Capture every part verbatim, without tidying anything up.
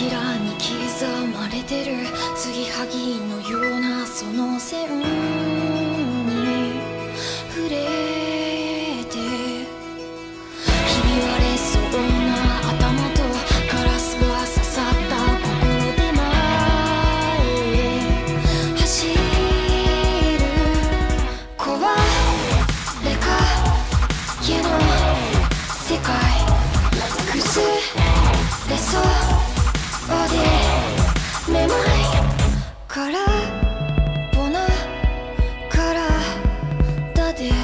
ひらに刻まれてる継ぎはぎのようなその線に触れてひび割れそうな頭とガラスが刺さった心で前へ走る壊れかけの世界崩れそうでめまい空っぽな体でいび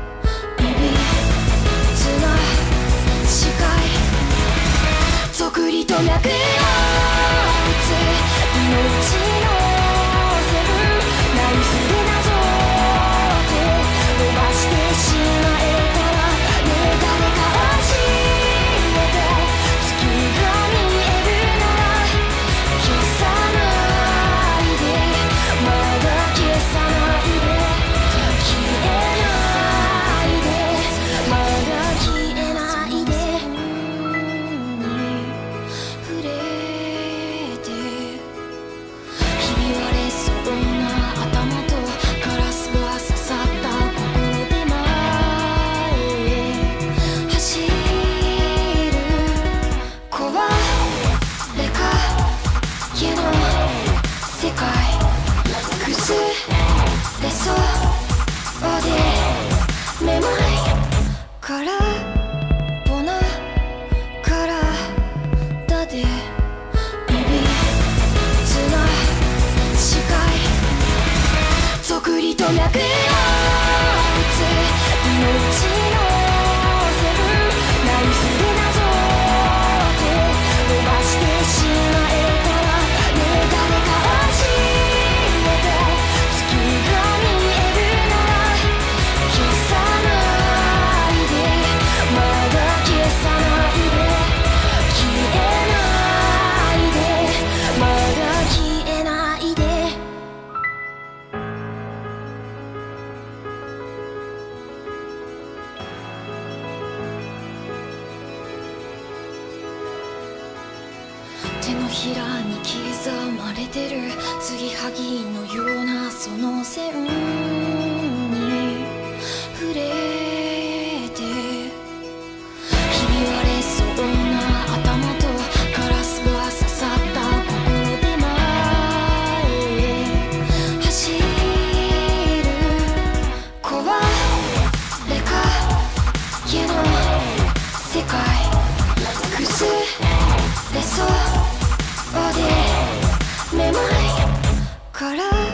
つな視界そくりと脈を打つ命の線何する謎って伸ばしてしまえたらねえ誰か教えて月が見えるなら消さないでまだ消さないで消えないでまだ消えないで触れてひび割れそうな頭とガラスが刺さった心で前へ走る壊れかけの世界崩れそうでめまい空っぽな体でいびつな視界そくりと脈を打つ命の線何する謎って伸ばしてしまえたらねえ誰か教えて月が見えるなら消さないでまだ消さないで消えないでまだ消えないで手のひらに刻まれてる継ぎはぎのようなその線に触れてひび割れそうな頭とガラスが刺さった心で前へ走る壊れかけの世界崩れそうでめまい空